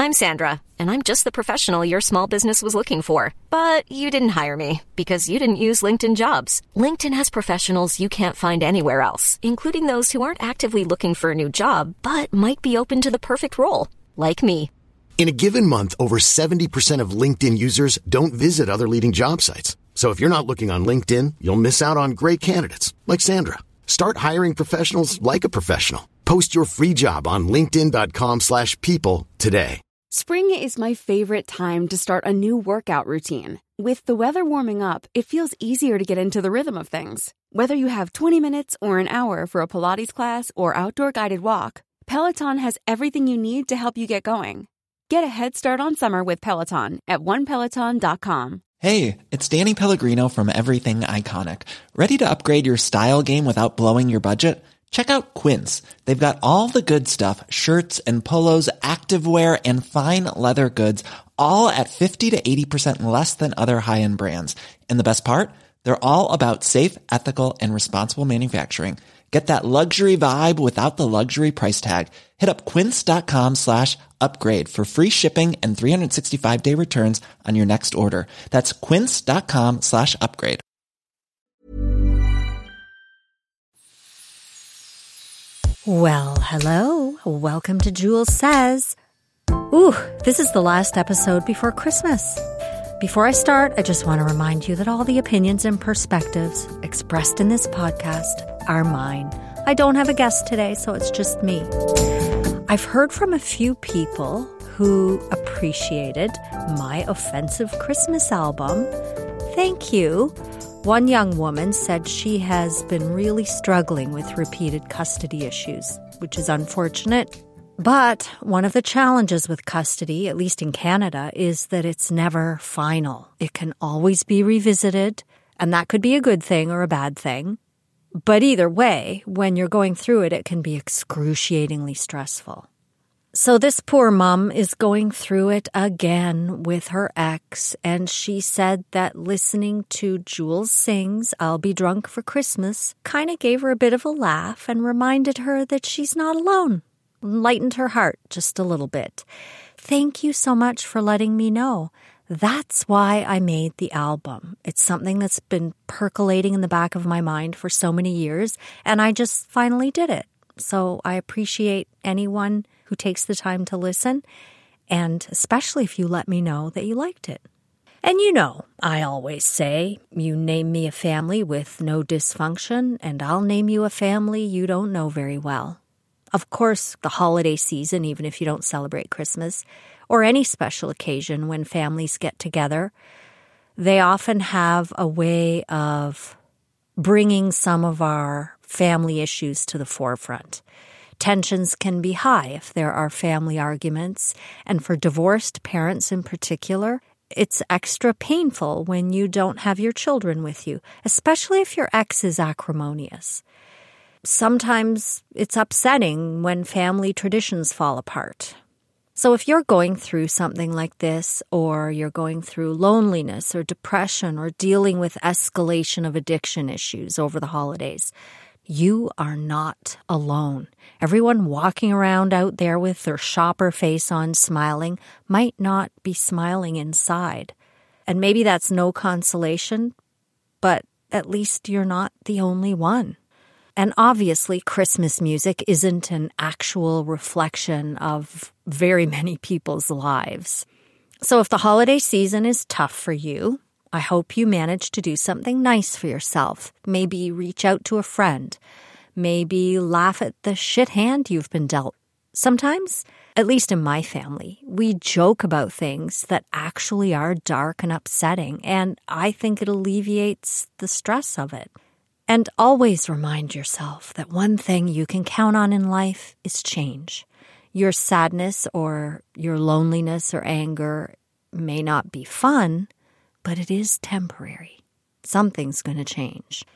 I'm Sandra, and I'm just the professional your small business was looking for. But you didn't hire me because you didn't use LinkedIn Jobs. LinkedIn has professionals you can't find anywhere else, including those who aren't actively looking for a new job, but might be open to the perfect role, like me. In a given month, over 70% of LinkedIn users don't visit other leading job sites. So if you're not looking on LinkedIn, you'll miss out on great candidates like Sandra. Start hiring professionals like a professional. Post your free job on linkedin.com/people today. Spring is my favorite time to start a new workout routine. With the weather warming up, it feels easier to get into the rhythm of things. Whether you have 20 minutes or an hour for a Pilates class or outdoor guided walk, Peloton has everything you need to help you get going. Get a head start on summer with Peloton at onepeloton.com. Hey, it's Danny Pellegrino from Everything Iconic. Ready to upgrade your style game without blowing your budget? Check out Quince. They've got all the good stuff, shirts and polos, activewear, and fine leather goods, all at 50 to 80% less than other high-end brands. And the best part? They're all about safe, ethical, and responsible manufacturing. Get that luxury vibe without the luxury price tag. Hit up quince.com/upgrade for free shipping and 365-day returns on your next order. That's quince.com/upgrade. Well, hello. Welcome to Jules Says. Ooh, this is the last episode before Christmas. Before I start, I just want to remind you that all the opinions and perspectives expressed in this podcast are mine. I don't have a guest today, so it's just me. I've heard from a few people who appreciated my offensive Christmas album. Thank you. One young woman said she has been really struggling with repeated custody issues, which is unfortunate. But one of the challenges with custody, at least in Canada, is that it's never final. It can always be revisited, and that could be a good thing or a bad thing. But either way, when you're going through it, it can be excruciatingly stressful. So this poor mom is going through it again with her ex, and she said that listening to Jules Sing's I'll Be Drunk for Christmas kind of gave her a bit of a laugh and reminded her that she's not alone. Lightened her heart just a little bit. Thank you so much for letting me know. That's why I made the album. It's something that's been percolating in the back of my mind for so many years, and I just finally did it. So I appreciate anyone who takes the time to listen, and especially if you let me know that you liked it. And you know, I always say, you name me a family with no dysfunction, and I'll name you a family you don't know very well. Of course, the holiday season, even if you don't celebrate Christmas, or any special occasion when families get together, they often have a way of bringing some of our family issues to the forefront. Tensions can be high if there are family arguments, and for divorced parents in particular, it's extra painful when you don't have your children with you, especially if your ex is acrimonious. Sometimes it's upsetting when family traditions fall apart. So if you're going through something like this, or you're going through loneliness or depression or dealing with escalation of addiction issues over the holidays, you are not alone. Everyone walking around out there with their shopper face on smiling might not be smiling inside. And maybe that's no consolation, but at least you're not the only one. And obviously, Christmas music isn't an actual reflection of very many people's lives. So if the holiday season is tough for you, I hope you manage to do something nice for yourself. Maybe reach out to a friend. Maybe laugh at the shit hand you've been dealt. Sometimes, at least in my family, we joke about things that actually are dark and upsetting, and I think it alleviates the stress of it. And always remind yourself that one thing you can count on in life is change. Your sadness or your loneliness or anger may not be fun, but it is temporary. Something's going to change.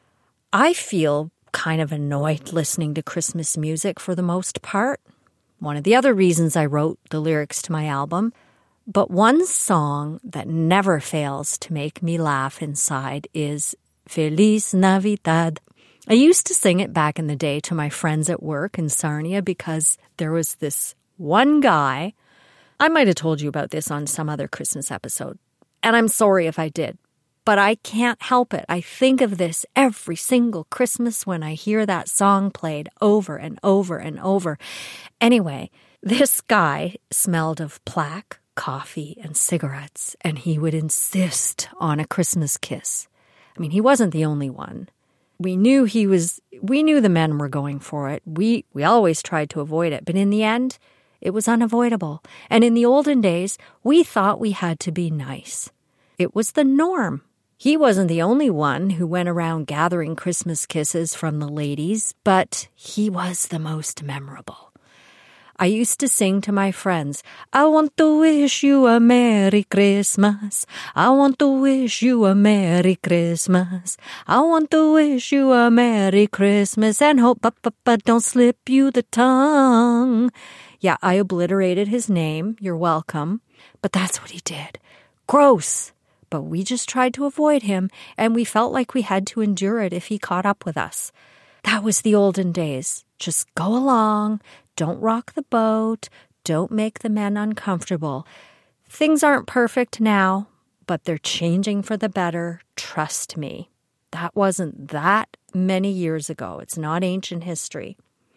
I feel kind of annoyed listening to Christmas music for the most part. One of the other reasons I wrote the lyrics to my album. But one song that never fails to make me laugh inside is Feliz Navidad. I used to sing it back in the day to my friends at work in Sarnia because there was this one guy I might have told you about this on some other Christmas episode, and I'm sorry if I did, but I can't help it. I think of this every single Christmas when I hear that song played over and over and over. Anyway, this guy smelled of plaque, coffee, and cigarettes, and he would insist on a Christmas kiss. I mean, he wasn't the only one. We knew the men were going for it. We always tried to avoid it, but in the end, it was unavoidable. And in the olden days, we thought we had to be nice. It was the norm. He wasn't the only one who went around gathering Christmas kisses from the ladies, but he was the most memorable. I used to sing to my friends, I want to wish you a Merry Christmas. I want to wish you a Merry Christmas. I want to wish you a Merry Christmas and hope don't slip you the tongue. Yeah, I obliterated his name. You're welcome. But that's what he did. Gross. But we just tried to avoid him, and we felt like we had to endure it if he caught up with us. That was the olden days. Just go along. Don't rock the boat. Don't make the men uncomfortable. Things aren't perfect now, but they're changing for the better. Trust me. That wasn't that many years ago. It's not ancient history.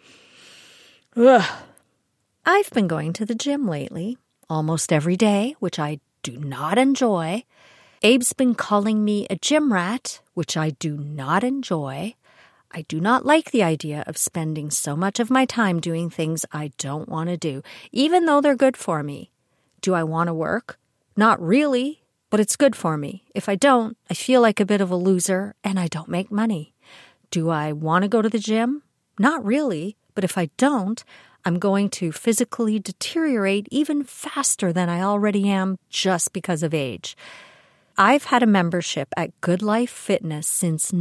Ugh. I've been going to the gym lately, almost every day, which I do not enjoy. Abe's been calling me a gym rat, which I do not enjoy. I do not like the idea of spending so much of my time doing things I don't want to do, even though they're good for me. Do I want to work? Not really, but it's good for me. If I don't, I feel like a bit of a loser and I don't make money. Do I want to go to the gym? Not really, but if I don't, I'm going to physically deteriorate even faster than I already am just because of age. I've had a membership at Good Life Fitness since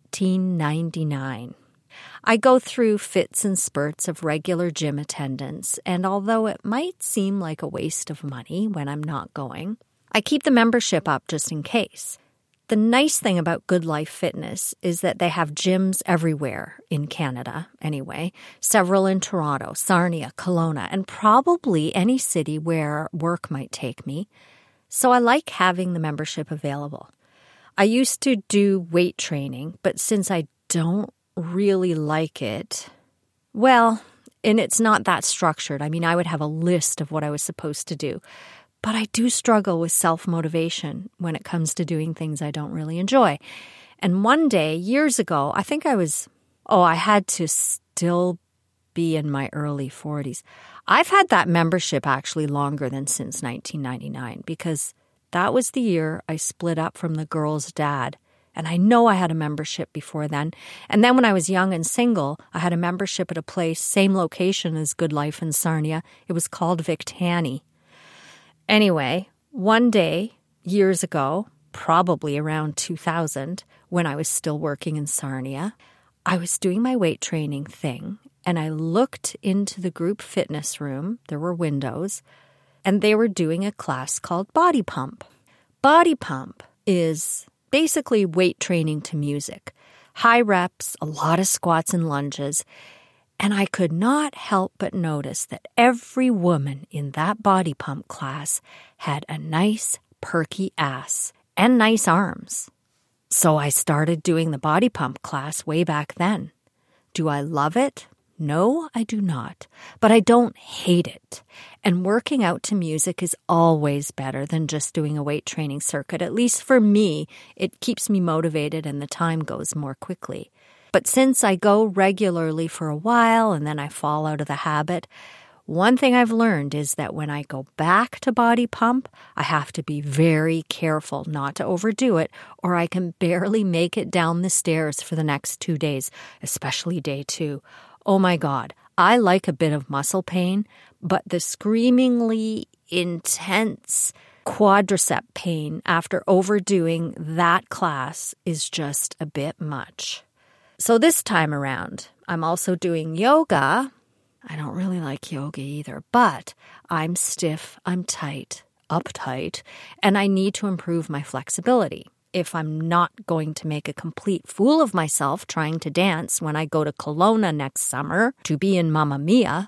1999. I go through fits and spurts of regular gym attendance, and although it might seem like a waste of money when I'm not going, I keep the membership up just in case. The nice thing about Good Life Fitness is that they have gyms everywhere in Canada, anyway, several in Toronto, Sarnia, Kelowna, and probably any city where work might take me. So I like having the membership available. I used to do weight training, but since I don't really like it, well, and it's not that structured. I mean, I would have a list of what I was supposed to do. But I do struggle with self-motivation when it comes to doing things I don't really enjoy. And one day, years ago, I think I had to still be in my early 40s. I've had that membership actually longer than since 1999 because that was the year I split up from the girl's dad. And I know I had a membership before then. And then when I was young and single, I had a membership at a place, same location as Good Life in Sarnia. It was called Victani. Anyway, one day, years ago, probably around 2000, when I was still working in Sarnia, I was doing my weight training thing, and I looked into the group fitness room. There were windows, and they were doing a class called Body Pump. Body Pump is basically weight training to music. High reps, a lot of squats and lunges. And I could not help but notice that every woman in that body pump class had a nice, perky ass and nice arms. So I started doing the body pump class way back then. Do I love it? No, I do not. But I don't hate it. And working out to music is always better than just doing a weight training circuit. At least for me, it keeps me motivated and the time goes more quickly. But since I go regularly for a while and then I fall out of the habit, one thing I've learned is that when I go back to Body Pump, I have to be very careful not to overdo it, or I can barely make it down the stairs for the next 2 days, especially day 2. Oh my God, I like a bit of muscle pain, but the screamingly intense quadricep pain after overdoing that class is just a bit much. So this time around, I'm also doing yoga. I don't really like yoga either, but I'm stiff, I'm tight, uptight, and I need to improve my flexibility. If I'm not going to make a complete fool of myself trying to dance when I go to Kelowna next summer to be in Mamma Mia,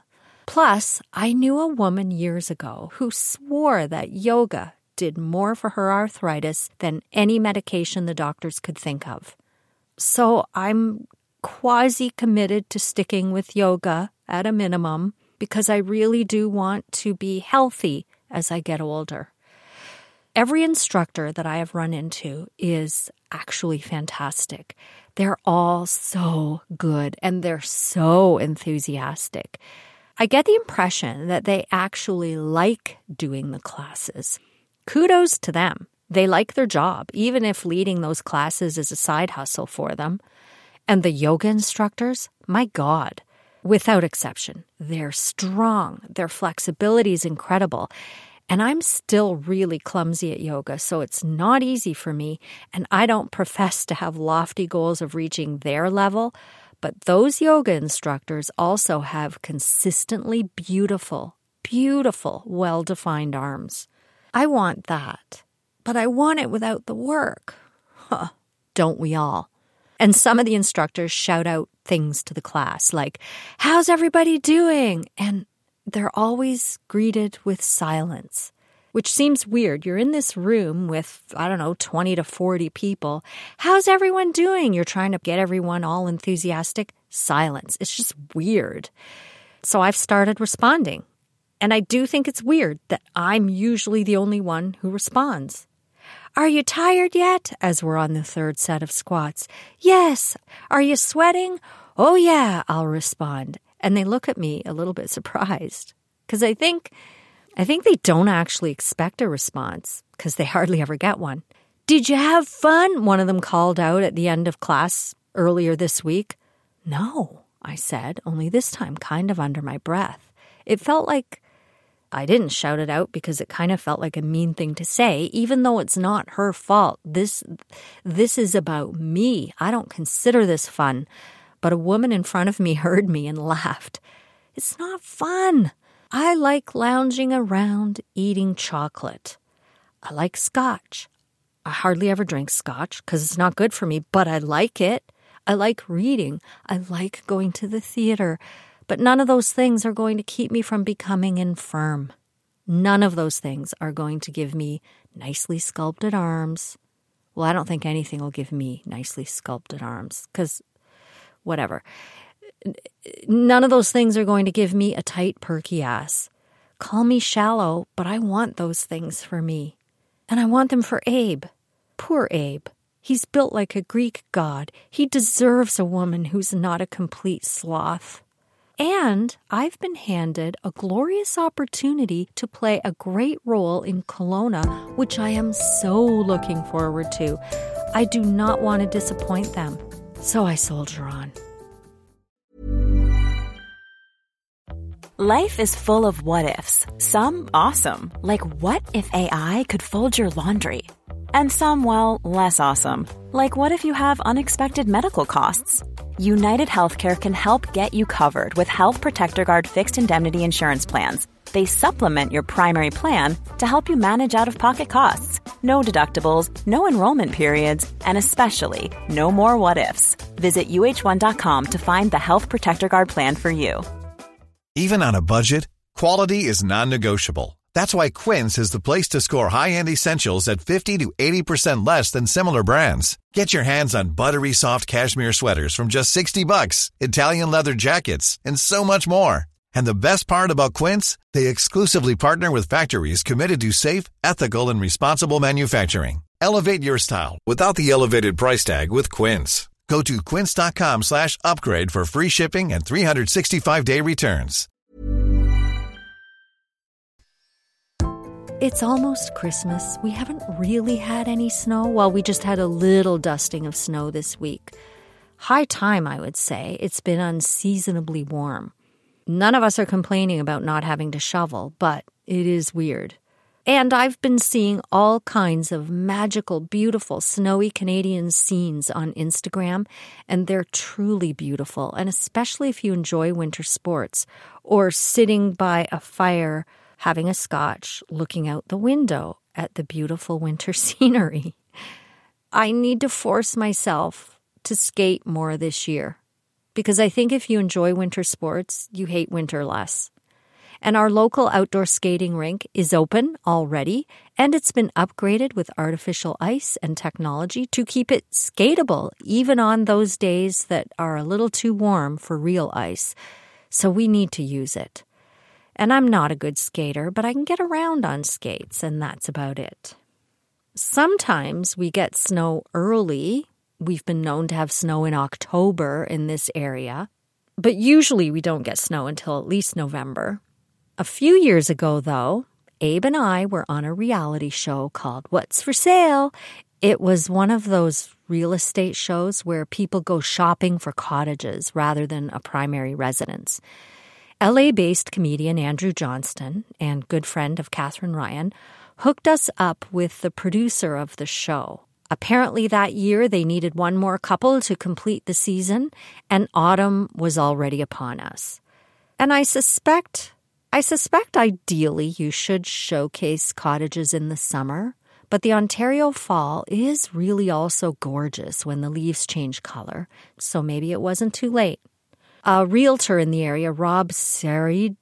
Plus, I knew a woman years ago who swore that yoga did more for her arthritis than any medication the doctors could think of. So I'm quasi-committed to sticking with yoga at a minimum because I really do want to be healthy as I get older. Every instructor that I have run into is actually fantastic. They're all so good and they're so enthusiastic. I get the impression that they actually like doing the classes. Kudos to them. They like their job, even if leading those classes is a side hustle for them. And the yoga instructors, my God, without exception, they're strong. Their flexibility is incredible. And I'm still really clumsy at yoga, so it's not easy for me. And I don't profess to have lofty goals of reaching their level. But those yoga instructors also have consistently beautiful, well-defined arms. I want that, but I want it without the work. Don't we all? And some of the instructors shout out things to the class like, "How's everybody doing?" And they're always greeted with silence, which seems weird. You're in this room with, 20 to 40 people. How's everyone doing? You're trying to get everyone all enthusiastic. Silence. It's just weird. So I've started responding. And I do think it's weird that I'm usually the only one who responds. "Are you tired yet?" as we're on the third set of squats. "Yes." "Are you sweating?" "Oh, yeah," I'll respond. And they look at me a little bit surprised because I think they don't actually expect a response because they hardly ever get one. "Did you have fun?" one of them called out at the end of class earlier this week. "No," I said, only this time kind of under my breath. It felt like I didn't shout it out because it kind of felt like a mean thing to say, even though it's not her fault. This is about me. I don't consider this fun. But a woman in front of me heard me and laughed. "It's not fun. I like lounging around eating chocolate. I like scotch. I hardly ever drink scotch because it's not good for me, but I like it. I like reading. I like going to the theater. But none of those things are going to keep me from becoming infirm. None of those things are going to give me nicely sculpted arms. Well, I don't think anything will give me nicely sculpted arms because whatever. None of those things are going to give me a tight, perky ass. Call me shallow, but I want those things for me. And I want them for Abe. Poor Abe. He's built like a Greek god. He deserves a woman who's not a complete sloth. And I've been handed a glorious opportunity to play a great role in Kelowna, which I am so looking forward to. I do not want to disappoint them. So I soldier on. Life is full of what-ifs. Some awesome, like what if AI could fold your laundry? And some, well, less awesome, like what if you have unexpected medical costs? United Healthcare can help get you covered with Health Protector Guard fixed indemnity insurance plans. They supplement your primary plan to help you manage out-of-pocket costs. No deductibles, no enrollment periods, and especially no more what-ifs. Visit uh1.com to find the Health Protector Guard plan for you. Even on a budget, quality is non-negotiable. That's why Quince is the place to score high-end essentials at 50 to 80% less than similar brands. Get your hands on buttery soft cashmere sweaters from just $60, Italian leather jackets, and so much more. And the best part about Quince, they exclusively partner with factories committed to safe, ethical, and responsible manufacturing. Elevate your style without the elevated price tag with Quince. Go to quince.com/upgrade for free shipping and 365-day returns. It's almost Christmas. We haven't really had any snow. Well, we just had a little dusting of snow this week. High time, I would say. It's been unseasonably warm. None of us are complaining about not having to shovel, but it is weird. And I've been seeing all kinds of magical, beautiful, snowy Canadian scenes on Instagram, and they're truly beautiful, and especially if you enjoy winter sports or sitting by a fire having a scotch, looking out the window at the beautiful winter scenery. I need to force myself to skate more this year because I think if you enjoy winter sports, you hate winter less. And our local outdoor skating rink is open already, and it's been upgraded with artificial ice and technology to keep it skatable, even on those days that are a little too warm for real ice. So we need to use it. And I'm not a good skater, but I can get around on skates, and that's about it. Sometimes we get snow early. We've been known to have snow in October in this area, but usually we don't get snow until at least November. A few years ago, though, Abe and I were on a reality show called What's for Sale. It was one of those real estate shows where people go shopping for cottages rather than a primary residence. LA-based comedian Andrew Johnston and good friend of Catherine Ryan hooked us up with the producer of the show. Apparently that year they needed one more couple to complete the season, and autumn was already upon us. And I suspect ideally you should showcase cottages in the summer, but the Ontario fall is really also gorgeous when the leaves change color, so maybe it wasn't too late. A realtor in the area, Rob Seridiuk,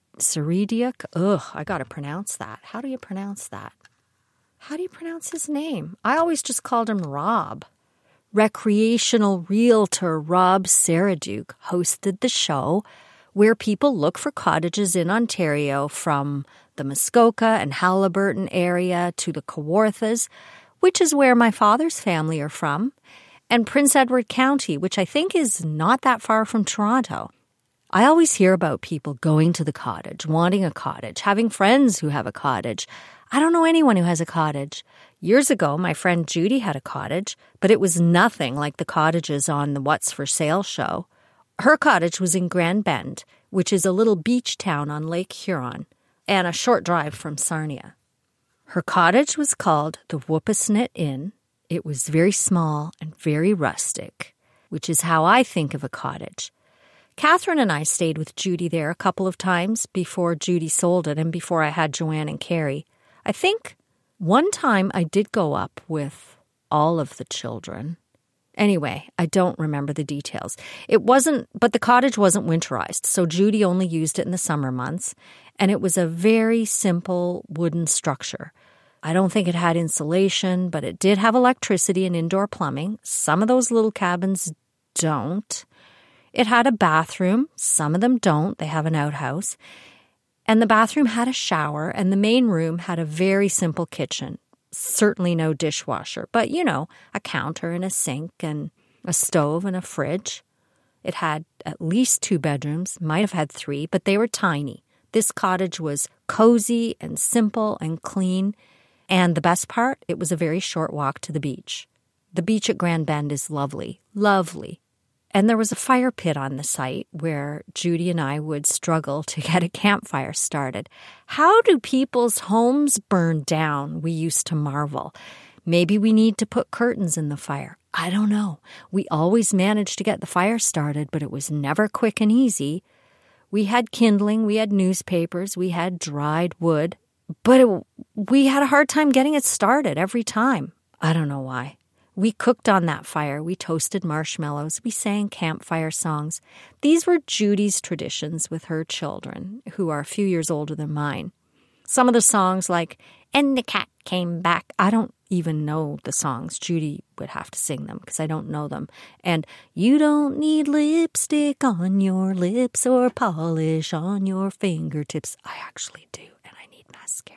I gotta pronounce that. How do you pronounce that? How do you pronounce his name? I always just called him Rob. Recreational realtor Rob Seridiuk hosted the show where people look for cottages in Ontario from the Muskoka and Haliburton area to the Kawarthas, which is where my father's family are from, and Prince Edward County, which I think is not that far from Toronto. I always hear about people going to the cottage, wanting a cottage, having friends who have a cottage. I don't know anyone who has a cottage. Years ago, my friend Judy had a cottage, but it was nothing like the cottages on the What's for Sale show. Her cottage was in Grand Bend, which is a little beach town on Lake Huron, and a short drive from Sarnia. Her cottage was called the Whoopasnit Inn. It was very small and very rustic, which is how I think of a cottage. Catherine and I stayed with Judy there a couple of times before Judy sold it and before I had Joanne and Carrie. I think one time I did go up with all of the children. Anyway, I don't remember the details. But the cottage wasn't winterized, so Judy only used it in the summer months, and it was a very simple wooden structure. I don't think it had insulation, but it did have electricity and indoor plumbing. Some of those little cabins don't. It had a bathroom. Some of them don't. They have an outhouse. And the bathroom had a shower, and the main room had a very simple kitchen. Certainly no dishwasher, but, a counter and a sink and a stove and a fridge. It had at least 2 bedrooms, might have had 3, but they were tiny. This cottage was cozy and simple and clean, and the best part, it was a very short walk to the beach. The beach at Grand Bend is lovely, lovely. And there was a fire pit on the site where Judy and I would struggle to get a campfire started. How do people's homes burn down? We used to marvel. Maybe we need to put curtains in the fire. I don't know. We always managed to get the fire started, but it was never quick and easy. We had kindling, we had newspapers, we had dried wood, but we had a hard time getting it started every time. I don't know why. We cooked on that fire. We toasted marshmallows. We sang campfire songs. These were Judy's traditions with her children, who are a few years older than mine. Some of the songs like, "And the cat came back." I don't even know the songs. Judy would have to sing them because I don't know them. And "You don't need lipstick on your lips or polish on your fingertips." I actually do, and I need mascara.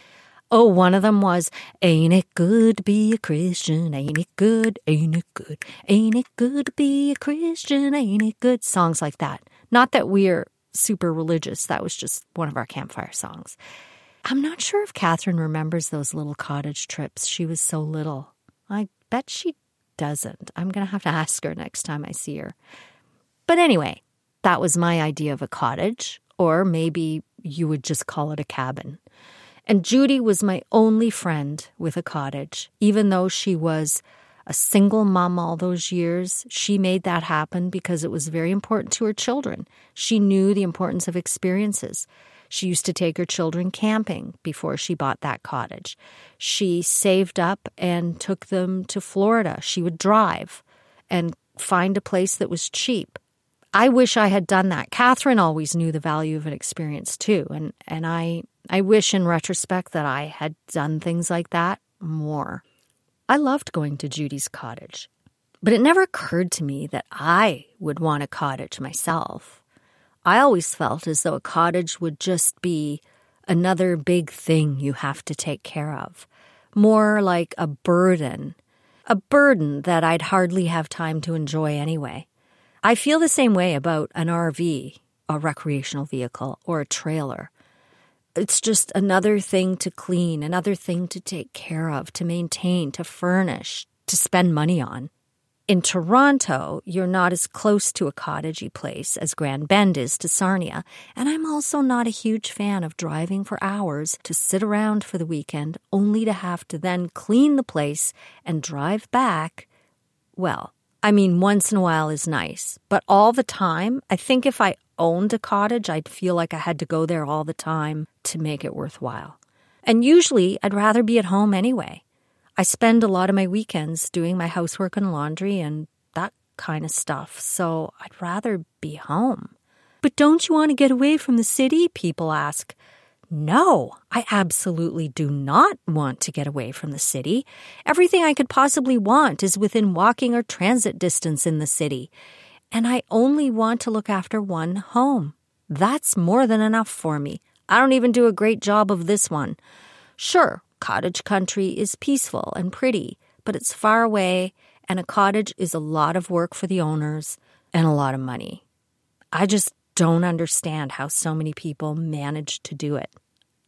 Oh, one of them was, "Ain't it good to be a Christian? Ain't it good? Ain't it good? Ain't it good to be a Christian? Ain't it good?" Songs like that. Not that we're super religious. That was just one of our campfire songs. I'm not sure if Catherine remembers those little cottage trips. She was so little. I bet she doesn't. I'm going to have to ask her next time I see her. But anyway, that was my idea of a cottage, or maybe you would just call it a cabin. And Judy was my only friend with a cottage. Even though she was a single mom all those years, she made that happen because it was very important to her children. She knew the importance of experiences. She used to take her children camping before she bought that cottage. She saved up and took them to Florida. She would drive and find a place that was cheap. I wish I had done that. Catherine always knew the value of an experience too. And I wish in retrospect that I had done things like that more. I loved going to Judy's cottage, but it never occurred to me that I would want a cottage myself. I always felt as though a cottage would just be another big thing you have to take care of, more like a burden that I'd hardly have time to enjoy anyway. I feel the same way about an RV, a recreational vehicle, or a trailer. It's just another thing to clean, another thing to take care of, to maintain, to furnish, to spend money on. In Toronto, you're not as close to a cottagey place as Grand Bend is to Sarnia, and I'm also not a huge fan of driving for hours to sit around for the weekend only to have to then clean the place and drive back. Well, I mean, once in a while is nice, but all the time, I think if I owned a cottage, I'd feel like I had to go there all the time to make it worthwhile. And usually, I'd rather be at home anyway. I spend a lot of my weekends doing my housework and laundry and that kind of stuff, so I'd rather be home. But don't you want to get away from the city? People ask. No, I absolutely do not want to get away from the city. Everything I could possibly want is within walking or transit distance in the city. And I only want to look after one home. That's more than enough for me. I don't even do a great job of this one. Sure, cottage country is peaceful and pretty, but it's far away, and a cottage is a lot of work for the owners and a lot of money. I just don't understand how so many people manage to do it.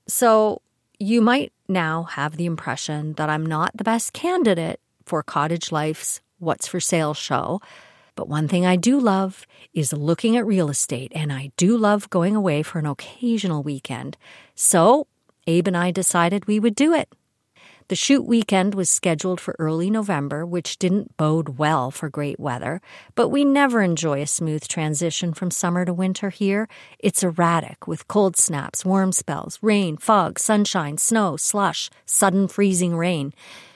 So you might now have the impression that I'm not the best candidate for Cottage Life's What's for Sale show, but one thing I do love is looking at real estate, and I do love going away for an occasional weekend. So Abe and I decided we would do it. The shoot weekend was scheduled for early November, which didn't bode well for great weather, but we never enjoy a smooth transition from summer to winter here. It's erratic, with cold snaps, warm spells, rain, fog, sunshine, snow, slush, sudden freezing rain.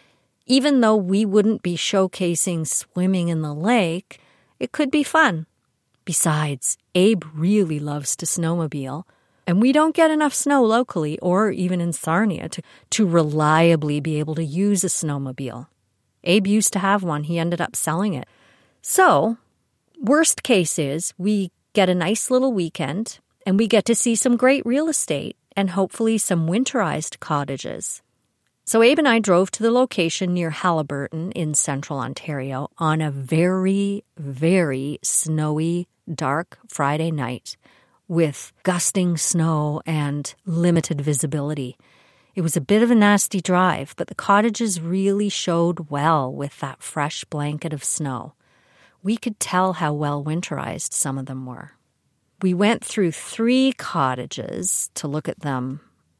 Even though we wouldn't be showcasing swimming in the lake, it could be fun. Besides, Abe really loves to snowmobile, and we don't get enough snow locally or even in Sarnia to reliably be able to use a snowmobile. Abe used to have one. He ended up selling it. So, worst case is we get a nice little weekend and we get to see some great real estate and hopefully some winterized cottages. So Abe and I drove to the location near Haliburton in central Ontario on a very, very snowy, dark Friday night, with gusting snow and limited visibility. It was a bit of a nasty drive, but the cottages really showed well with that fresh blanket of snow. We could tell how well winterized some of them were. We went through 3 cottages to look at them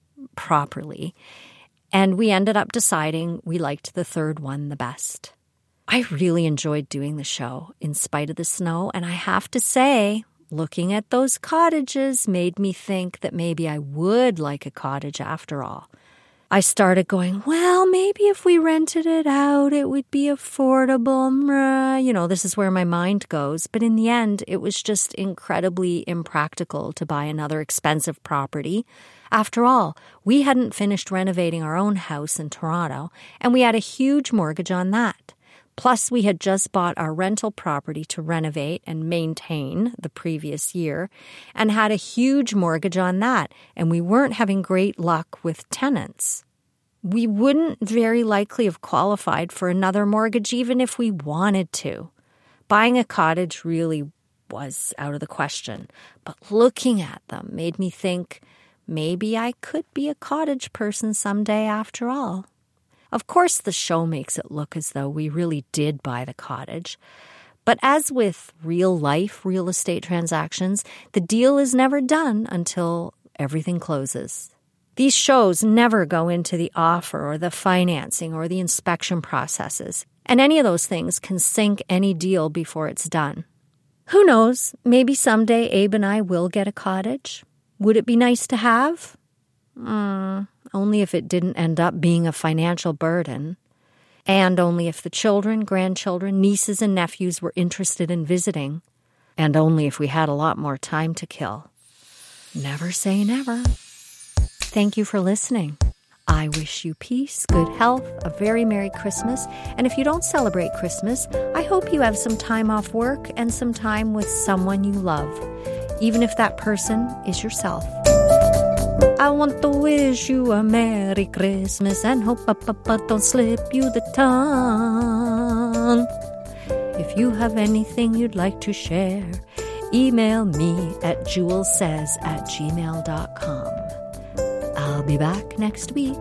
properly, and we ended up deciding we liked the 3rd one the best. I really enjoyed doing the show in spite of the snow, and I have to say, looking at those cottages made me think that maybe I would like a cottage after all. I started going, well, maybe if we rented it out, it would be affordable. You know, this is where my mind goes. But in the end, it was just incredibly impractical to buy another expensive property. After all, we hadn't finished renovating our own house in Toronto, and we had a huge mortgage on that. Plus, we had just bought our rental property to renovate and maintain the previous year and had a huge mortgage on that, and we weren't having great luck with tenants. We wouldn't very likely have qualified for another mortgage even if we wanted to. Buying a cottage really was out of the question, but looking at them made me think maybe I could be a cottage person someday after all. Of course, the show makes it look as though we really did buy the cottage. But as with real-life real estate transactions, the deal is never done until everything closes. These shows never go into the offer or the financing or the inspection processes, and any of those things can sink any deal before it's done. Who knows? Maybe someday Abe and I will get a cottage. Would it be nice to have? Only if it didn't end up being a financial burden, and only if the children, grandchildren, nieces, and nephews were interested in visiting. And only if we had a lot more time to kill. Never say never. Thank you for listening. I wish you peace, good health, a very Merry Christmas, and if you don't celebrate Christmas, I hope you have some time off work and some time with someone you love, even if that person is yourself. I want to wish you a Merry Christmas and hope Papa don't slip you the tongue. If you have anything you'd like to share, email me at julessays@gmail.com. I'll be back next week.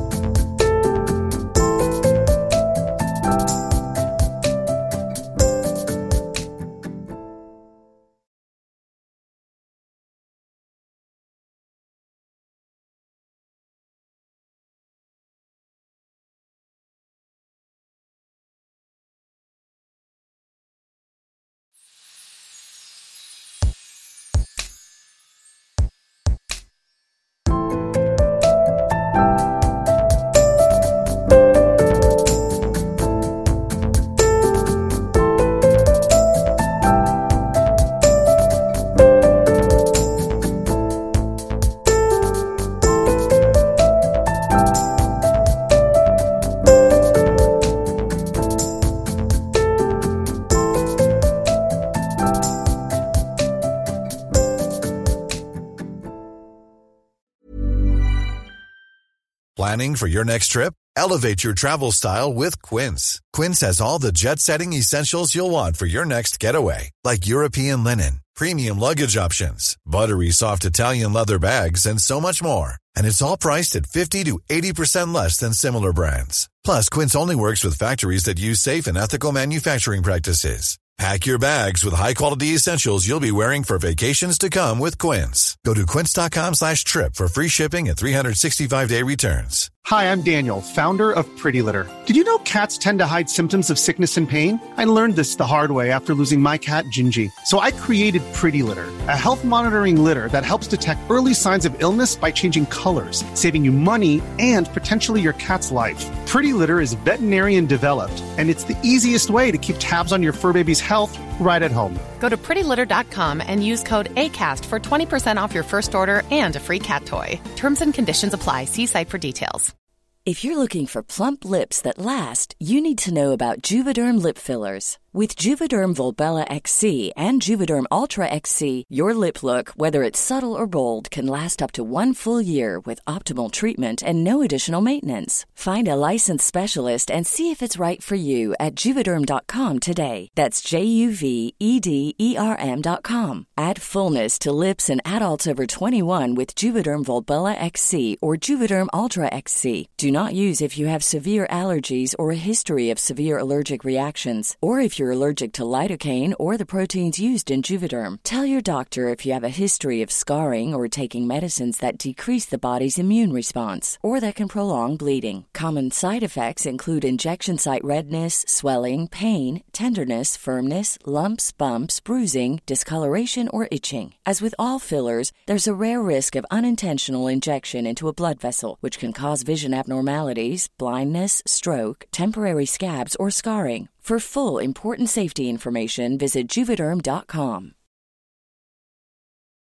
Planning for your next trip? Elevate your travel style with Quince. Quince has all the jet-setting essentials you'll want for your next getaway, like European linen, premium luggage options, buttery soft Italian leather bags, and so much more. And it's all priced at 50 to 80% less than similar brands. Plus, Quince only works with factories that use safe and ethical manufacturing practices. Pack your bags with high-quality essentials you'll be wearing for vacations to come with Quince. Go to quince.com/trip for free shipping and 365-day returns. Hi, I'm Daniel, founder of Pretty Litter. Did you know cats tend to hide symptoms of sickness and pain? I learned this the hard way after losing my cat, Gingy. So I created Pretty Litter, a health monitoring litter that helps detect early signs of illness by changing colors, saving you money and potentially your cat's life. Pretty Litter is veterinarian developed, and it's the easiest way to keep tabs on your fur baby's health right at home. Go to prettylitter.com and use code ACAST for 20% off your first order and a free cat toy. Terms and conditions apply. See site for details. If you're looking for plump lips that last, you need to know about Juvederm lip fillers. With Juvederm Volbella XC and Juvederm Ultra XC, your lip look, whether it's subtle or bold, can last up to 1 full year with optimal treatment and no additional maintenance. Find a licensed specialist and see if it's right for you at Juvederm.com today. That's JUVEDERM.com. Add fullness to lips in adults over 21 with Juvederm Volbella XC or Juvederm Ultra XC. Do not use if you have severe allergies or a history of severe allergic reactions, or if you're allergic to lidocaine or the proteins used in Juvederm. Tell your doctor if you have a history of scarring or taking medicines that decrease the body's immune response or that can prolong bleeding. Common side effects include injection site redness, swelling, pain, tenderness, firmness, lumps, bumps, bruising, discoloration, or itching. As with all fillers, there's a rare risk of unintentional injection into a blood vessel, which can cause vision abnormalities, blindness, stroke, temporary scabs, or scarring. For full, important safety information, visit Juvederm.com.